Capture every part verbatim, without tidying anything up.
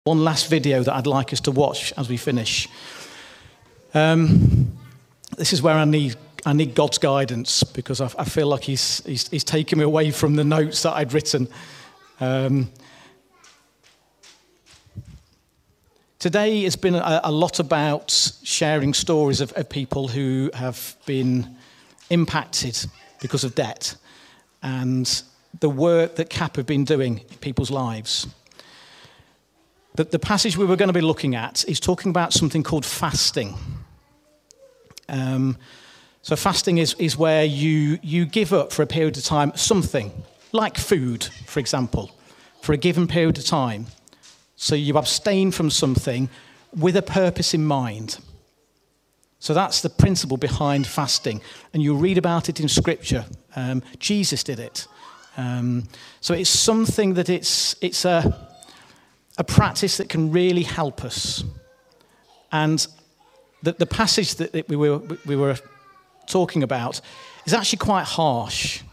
One last video that I'd like us to watch as we finish. Um, this is where I need I need God's guidance, because I, I feel like he's, he's he's taken me away from the notes that I'd written. Um, today has been a, a lot about sharing stories of, of people who have been impacted because of debt and the work that CAP have been doing in people's lives. The, the passage we were going to be looking at is talking about something called fasting. Um, so fasting is, is where you, you give up for a period of time something, like food, for example, for a given period of time. So you abstain from something with a purpose in mind. So that's the principle behind fasting. And you'll read about it in Scripture. Um, Jesus did it. Um, so it's something that it's it's a... a practice that can really help us. And the, the passage that we were, we were talking about is actually quite harsh.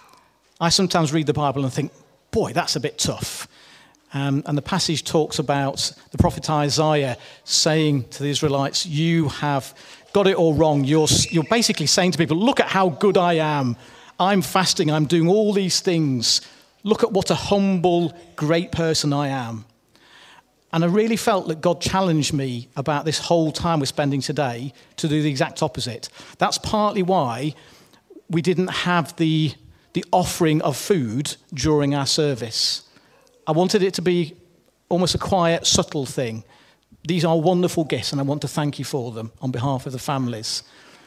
I sometimes read the Bible and think, boy, that's a bit tough. Um, and the passage talks about the prophet Isaiah saying to the Israelites, you have got it all wrong. You're, you're basically saying to people, look at how good I am. I'm fasting. I'm doing all these things. Look at what a humble, great person I am. And I really felt that God challenged me about this whole time we're spending today to do the exact opposite. That's partly why we didn't have the, the offering of food during our service. I wanted it to be almost a quiet, subtle thing. These are wonderful gifts, and I want to thank you for them on behalf of the families.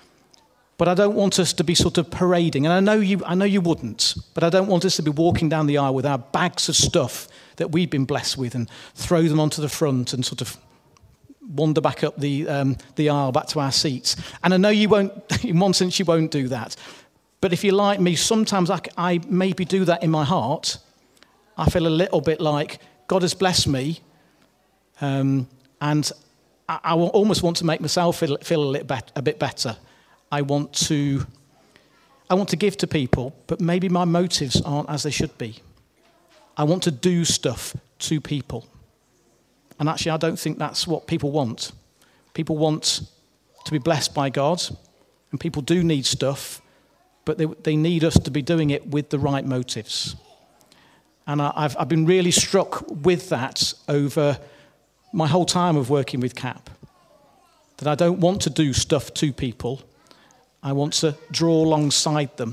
But I don't want us to be sort of parading, and I know you, I know you wouldn't, but I don't want us to be walking down the aisle with our bags of stuff that we've been blessed with and throw them onto the front and sort of wander back up the um, the aisle back to our seats. And I know you won't, in one sense, you won't do that. But if you're like me, sometimes I, I maybe do that in my heart. I feel a little bit like God has blessed me, um, and I, I almost want to make myself feel, feel a little bit, a bit better. I want to, I want to give to people, but maybe my motives aren't as they should be. I want to do stuff to people. And actually, I don't think that's what people want. People want to be blessed by God, and people do need stuff, but they, they need us to be doing it with the right motives. And I, I've, I've been really struck with that over my whole time of working with CAP, that I don't want to do stuff to people. I want to draw alongside them.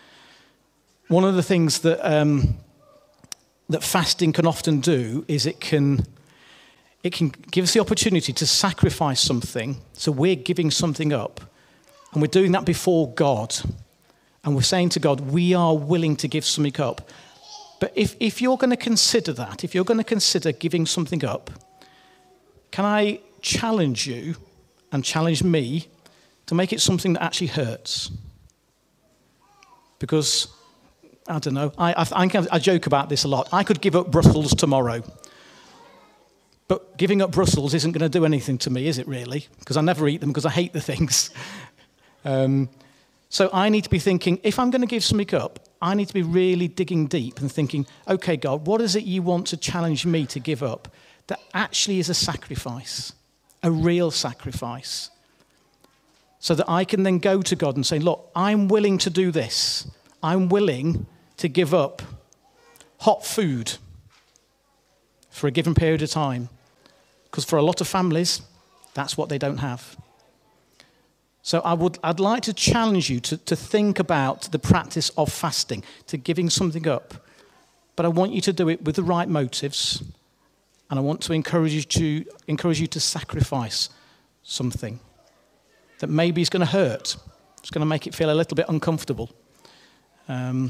One of the things that um, that fasting can often do is it can it can give us the opportunity to sacrifice something. So we're giving something up, and we're doing that before God, and we're saying to God, we are willing to give something up. But if if you're going to consider that, if you're going to consider giving something up, can I challenge you and challenge me to make it something that actually hurts? Because, I don't know, I, I, I joke about this a lot. I could give up Brussels tomorrow. But giving up Brussels isn't going to do anything to me, is it really? Because I never eat them because I hate the things. um, so I need to be thinking, if I'm going to give something up, I need to be really digging deep and thinking, okay, God, what is it you want to challenge me to give up that actually is a sacrifice, a real sacrifice? So that I can then go to God and say, look, I'm willing to do this. I'm willing to give up hot food for a given period of time. Because for a lot of families, that's what they don't have. So I would, I'd like to challenge you to, to think about the practice of fasting, to giving something up. But I want you to do it with the right motives. And I want to encourage you to, encourage you to sacrifice something that maybe is going to hurt. It's going to make it feel a little bit uncomfortable. Um,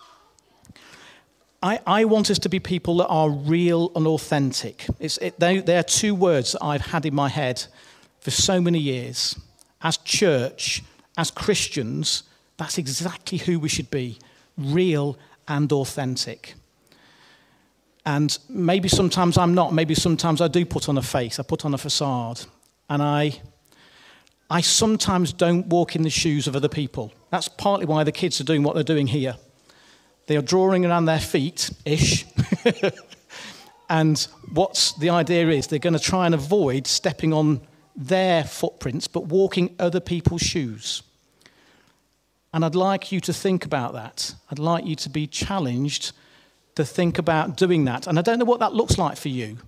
I, I want us to be people that are real and authentic. It's, it, they, they are two words that I've had in my head for so many years. As church, as Christians, that's exactly who we should be, real and authentic. And maybe sometimes I'm not. Maybe sometimes I do put on a face. I put on a facade. And I... I sometimes don't walk in the shoes of other people. That's partly why the kids are doing what they're doing here. They are drawing around their feet-ish And what's the idea is they're going to try and avoid stepping on their footprints, but walking other people's shoes. And I'd like you to think about that. I'd like you to be challenged to think about doing that. And I don't know what that looks like for you.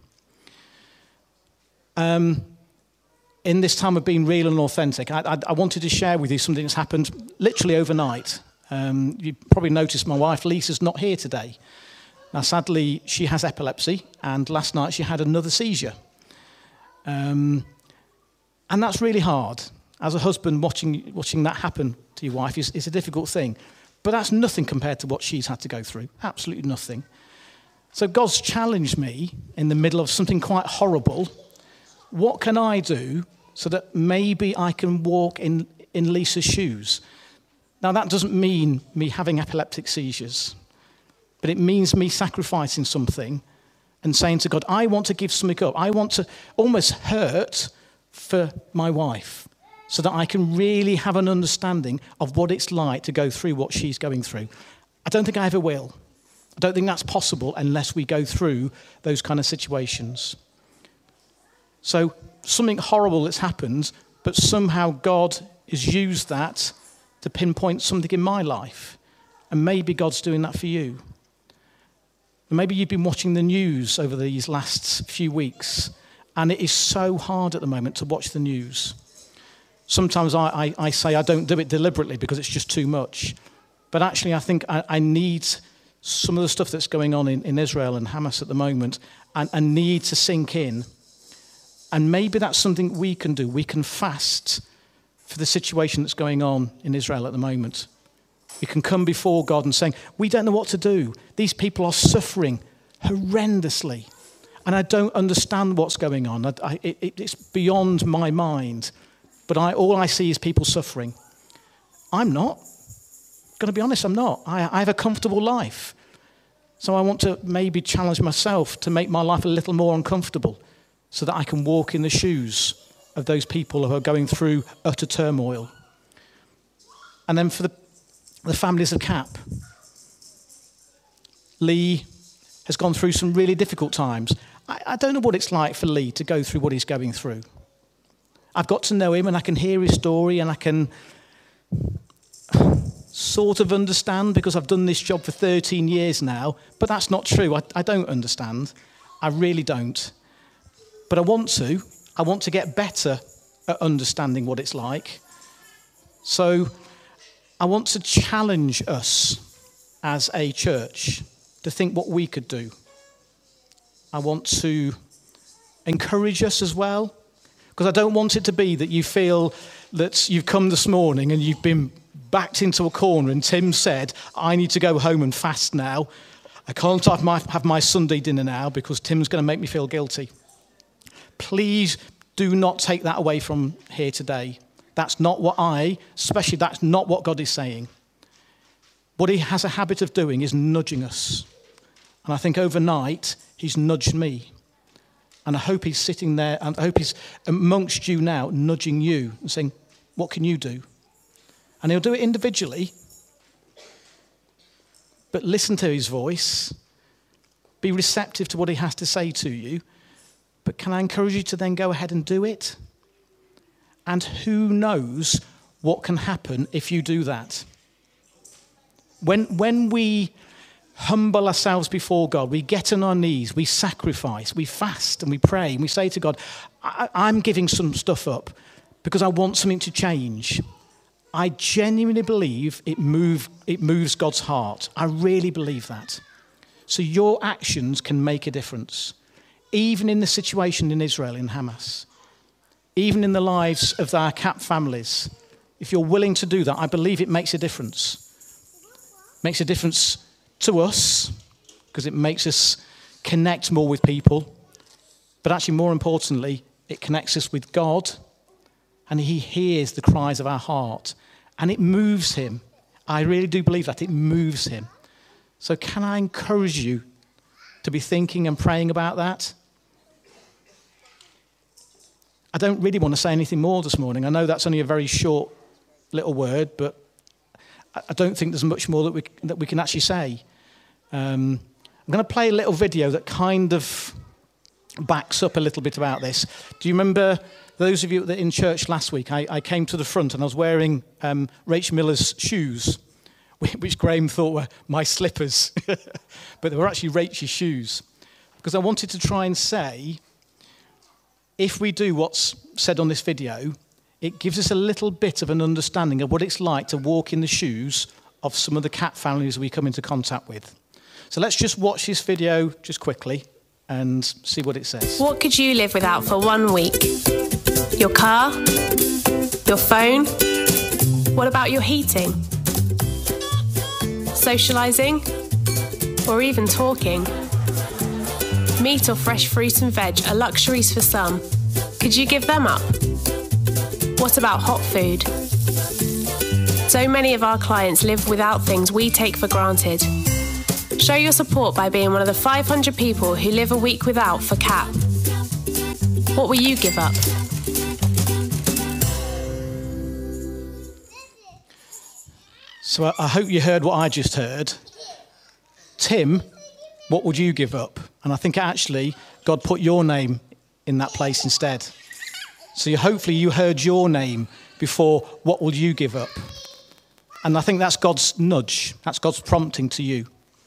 Um, in this time of being real and authentic, I, I, I wanted to share with you something that's happened literally overnight. Um, you probably noticed my wife, Lisa's not here today. Now, sadly, she has epilepsy, and last night she had another seizure. Um, and that's really hard. As a husband, watching watching that happen to your wife is, is a difficult thing. But that's nothing compared to what she's had to go through. Absolutely nothing. So God's challenged me in the middle of something quite horrible. What can I do so that maybe I can walk in, in Lisa's shoes? Now, that doesn't mean me having epileptic seizures. But it means me sacrificing something and saying to God, I want to give something up. I want to almost hurt for my wife so that I can really have an understanding of what it's like to go through what she's going through. I don't think I ever will. I don't think that's possible unless we go through those kind of situations. So something horrible that's happened, but somehow God has used that to pinpoint something in my life. And maybe God's doing that for you. Maybe you've been watching the news over these last few weeks, and it is so hard at the moment to watch the news. Sometimes I, I, I say I don't do it deliberately because it's just too much. But actually, I think I, I need some of the stuff that's going on in, in Israel and Hamas at the moment, and, and need to sink in. And maybe that's something we can do. We can fast for the situation that's going on in Israel at the moment. We can come before God and saying, we don't know what to do. These people are suffering horrendously. And I don't understand what's going on. I, I, it, it's beyond my mind. But I, all I see is people suffering. I'm not. I'm going to be honest, I'm not. I, I have a comfortable life. So I want to maybe challenge myself to make my life a little more uncomfortable so that I can walk in the shoes of those people who are going through utter turmoil. And then for the The families of Cap. Lee has gone through some really difficult times. I, I don't know what it's like for Lee to go through what he's going through. I've got to know him and I can hear his story and I can sort of understand because I've done this job for thirteen years now, but that's not true. I, I don't understand. I really don't. But I want to. I want to get better at understanding what it's like. So I want to challenge us as a church to think what we could do. I want to encourage us as well, because I don't want it to be that you feel that you've come this morning and you've been backed into a corner and Tim said, I need to go home and fast now. I can't have my, have my Sunday dinner now because Tim's going to make me feel guilty. Please do not take that away from here today. That's not what I, especially that's not what God is saying. What he has a habit of doing is nudging us. And I think overnight, he's nudged me. And I hope he's sitting there, and I hope he's amongst you now, nudging you and saying, what can you do? And he'll do it individually. But listen to his voice. Be receptive to what he has to say to you. But can I encourage you to then go ahead and do it? And who knows what can happen if you do that? When, when we humble ourselves before God, we get on our knees, we sacrifice, we fast and we pray, and we say to God, I, I'm giving some stuff up because I want something to change. I genuinely believe it, move, it moves God's heart. I really believe that. So your actions can make a difference, even in the situation in Israel, in Hamas. Even in the lives of our Cap families, if you're willing to do that, I believe it makes a difference. Makes a difference to us, because it makes us connect more with people. But actually, more importantly, it connects us with God, and he hears the cries of our heart, and it moves him. I really do believe that. It moves him. So can I encourage you to be thinking and praying about that? I don't really want to say anything more this morning. I know that's only a very short little word, but I don't think there's much more that we that we can actually say. Um, I'm going to play a little video that kind of backs up a little bit about this. Do you remember, those of you that were in church last week, I, I came to the front and I was wearing um, Rach Miller's shoes, which Graham thought were my slippers, but they were actually Rach's shoes. Because I wanted to try and say, if we do what's said on this video, it gives us a little bit of an understanding of what it's like to walk in the shoes of some of the cat families we come into contact with. So let's just watch this video just quickly and see what it says. What could you live without for one week? Your car? Your phone? What about your heating? Socialising? Or even talking? Meat or fresh fruit and veg are luxuries for some. Could you give them up? What about hot food? So many of our clients live without things we take for granted. Show your support by being one of the five hundred people who live a week without for C A P. What will you give up? So I hope you heard what I just heard. Tim, what would you give up? And I think actually God put your name in that place instead. So you, hopefully you heard your name before, what will you give up? And I think that's God's nudge. That's God's prompting to you.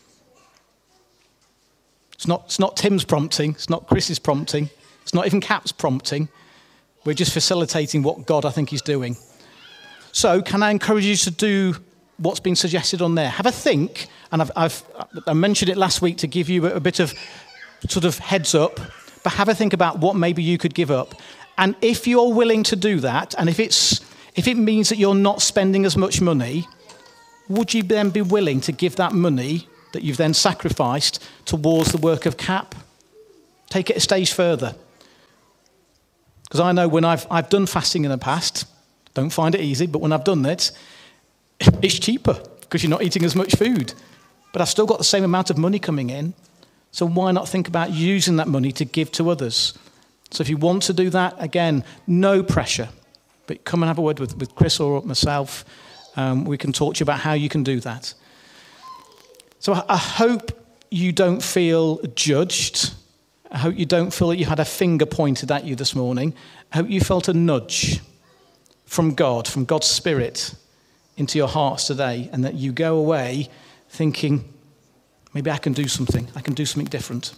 It's not, it's not Tim's prompting. It's not Chris's prompting. It's not even Cap's prompting. We're just facilitating what God, I think, is doing. So can I encourage you to do what's been suggested on there? Have a think. And I've, I've I mentioned it last week to give you a, a bit of sort of heads up. But have a think about what maybe you could give up. And if you're willing to do that, and if it's if it means that you're not spending as much money, would you then be willing to give that money that you've then sacrificed towards the work of C A P? Take it a stage further. Because I know when I've, I've done fasting in the past, don't find it easy, but when I've done it, it's cheaper because you're not eating as much food. But I've still got the same amount of money coming in. So why not think about using that money to give to others? So if you want to do that, again, no pressure. But come and have a word with, with Chris or myself. Um, we can talk to you about how you can do that. So I, I hope you don't feel judged. I hope you don't feel that you had a finger pointed at you this morning. I hope you felt a nudge from God, from God's Spirit into your hearts today, and that you go away thinking, maybe I can do something. I can do something different.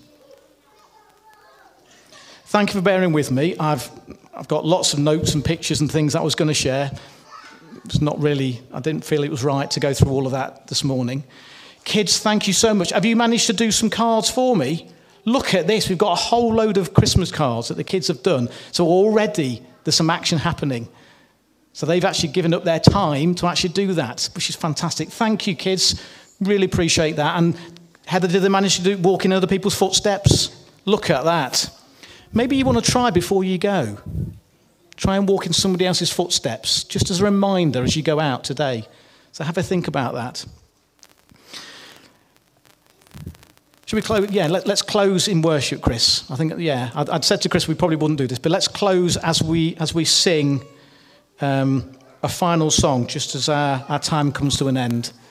Thank you for bearing with me. I've I've got lots of notes and pictures and things that I was going to share. It's not really, I didn't feel it was right to go through all of that this morning. Kids, thank you so much. Have you managed to do some cards for me? Look at this. We've got a whole load of Christmas cards that the kids have done. So already there's some action happening. So they've actually given up their time to actually do that, which is fantastic. Thank you, kids. Really appreciate that. And Heather, did they manage to do, walk in other people's footsteps? Look at that. Maybe you want to try before you go. Try and walk in somebody else's footsteps, just as a reminder as you go out today. So have a think about that. Should we close? Yeah, let, let's close in worship, Chris. I think, yeah, I'd, I'd said to Chris we probably wouldn't do this, but let's close as we as we sing um, a final song, just as our, our time comes to an end.